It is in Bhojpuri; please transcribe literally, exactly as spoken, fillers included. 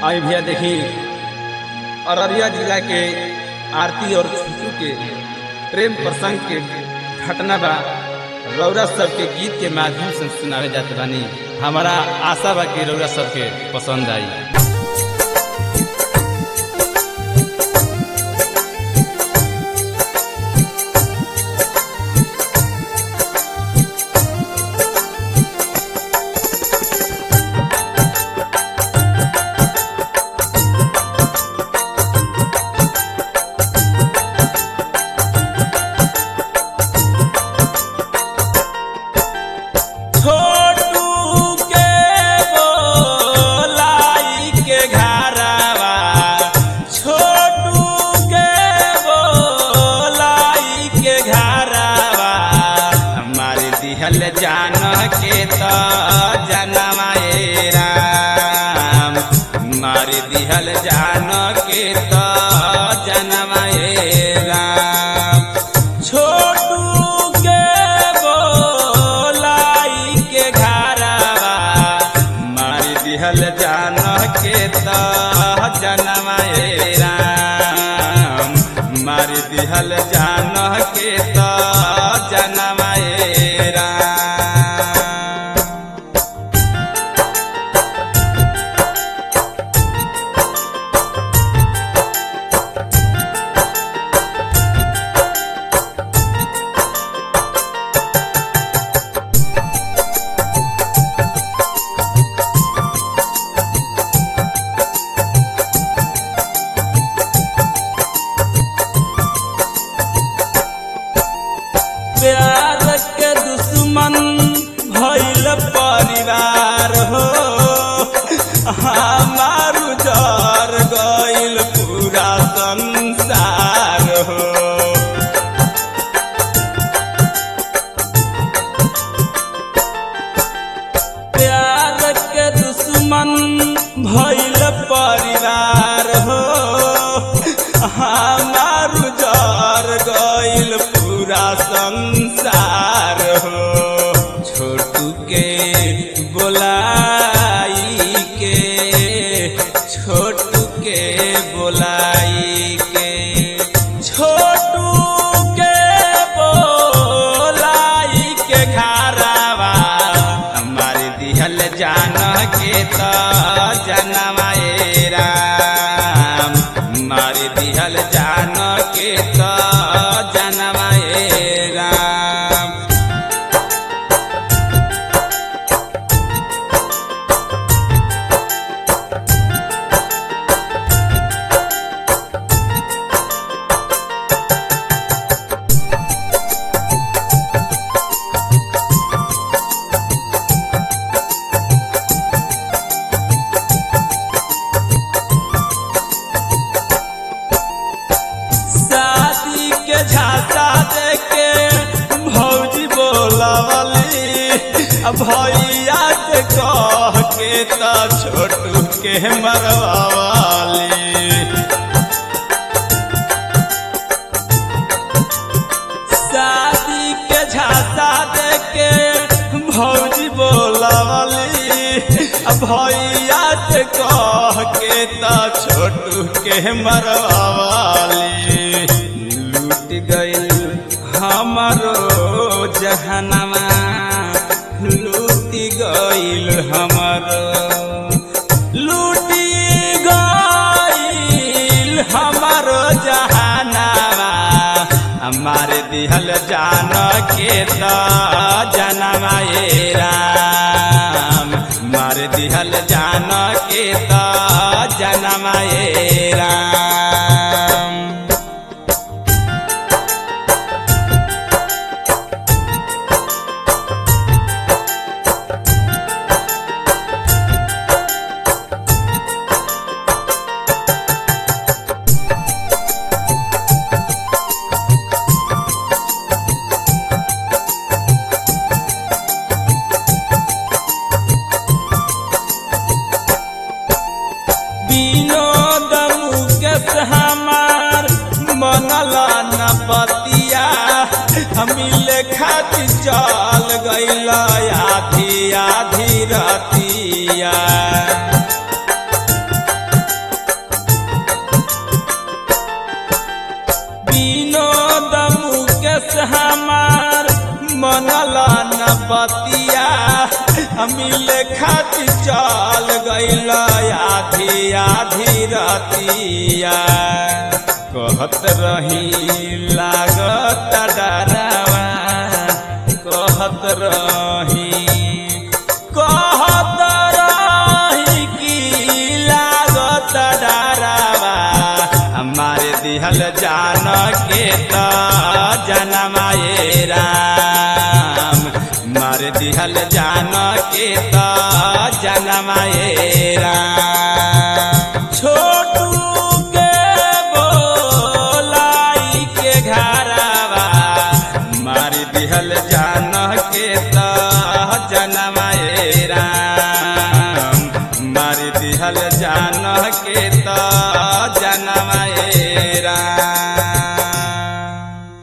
आई भैया देखी अररिया जिला के आरती और छुटू के प्रेम प्रसंग के घटना बा रौरा सब के गीत के माध्यम से सुनावे जाते बानी। हमारा आशा बा कि रौरा सब के पसंद आई। जान के तो जनमाए राम मार दिहल जान के तो जनमाए राम छोटू के बोलाई के घरवा मार दिहल जान के तो जनमाए राम मार दिहल जान के तो जनमाए प्यार के दुश्मन भइल परिवार हो हमार उजर गइल पूरा संसार हो। प्यार के दुश्मन भइल परिवार हो हमार उजर गइल पूरा संसार हो। छोटू के बोलाई के छोटू के बोलाई के छोटू के बोलाई के घरवा हमारे दिहल जान के तो जनमाए राम मारे दिहल जान के तो जनमाए राम। शादी के झांसा देके भौजी बोलावली भैया से कह के तो छोटू के मरवाली। शादी के झांसा देके भौजी बोलावली भैया से कह के तो छोटू के मरवाली। लूट गइल हमारो जहनमा लूट गइल हमारो लूटी गइल हमारो जहनमा हमारे दिहल जान के तो जनमाए राम मार दिहल जान के तो जनमाए राम। विनोद मुकेश हमार मनला न पतिया मिले खातिर चल गइल आधी आधी रतिया। बतिया मिले खातिर चल गइल आधी आधी रतिया कहत रही लागत डरावा कहत रही कहत रही कि लागत डरावा हमारे दिहल जान के त जनमाए राम मारे दिहल जान के त जनमाए राम छोटू के बोलाई के घरवा मारे दिहल जान के त जनमाए राम मारे दिहल जान के त जनमाए